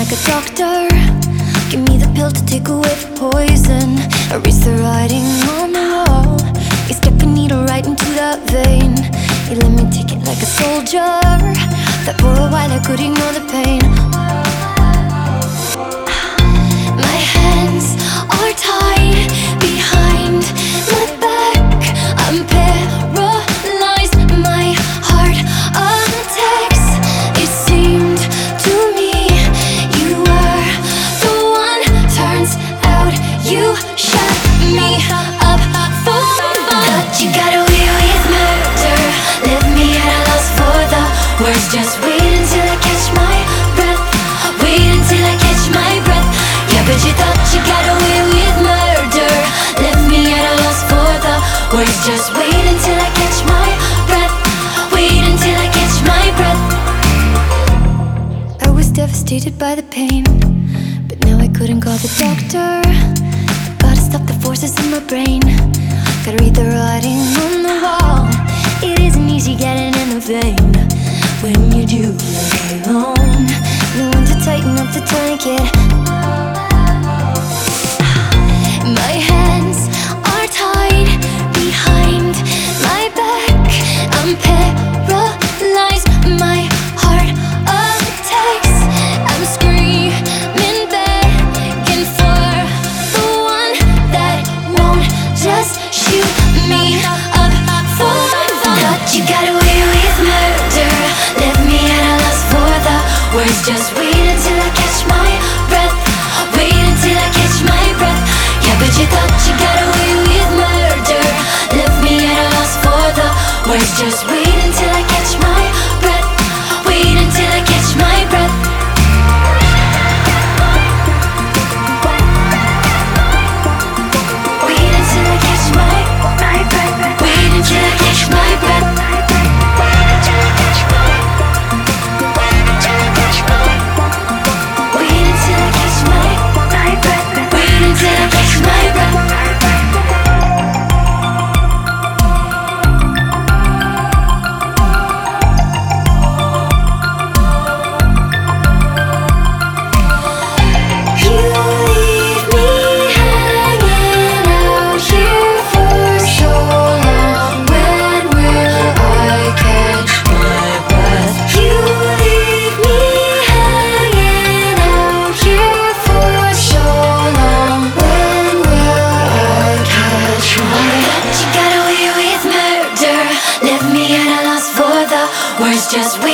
like a doctor. Give me the pill to take away the poison. Erase the writing on the wall. You stuck a needle right into that vein. You let me take it like a soldier. That for a while I could ignore the pain. My hands are tied behind my back. I'm paralyzed, my heart attacks. It seemed to me you were the one. Turns out you shut me up for fun. But you got away with murder. Left me at a loss for the words. Just wait until I catch my breath. Wait until I catch my breath. Yeah, but you thought you got away with murder. Left me at a loss for the words. Just wait until I catch my breath. Wait until I catch my breath. I was devastated by the pain, but now I couldn't call the doctor. Gotta stop the forces in my brain. Gotta read the writing on the wall. It isn't easy getting in the vein when you do it alone. No one to tighten up the tourniquet. My hands are tied behind my back. I'm paralyzed, my heart attacks. I'm screaming, begging for the one that won't just shoot me up for fun. But you got away with murder. Left me at a loss for the words. Just wait until I catch my breath. Wait until I catch my breath. Yeah, but you thought you got away with murder. Left me at a loss for the words. Just wait until I catch my breath. Wait until I catch my breath. Wait until I catch my breath. Wait until I catch my breath. Wait until I catch my breath. Wait until I catch my breath. You leave me hanging out here for so long. When will I catch my breath? You leave me hanging out here for so long. When will I catch my breath? You got away with murder. Left me at a loss for the words. Just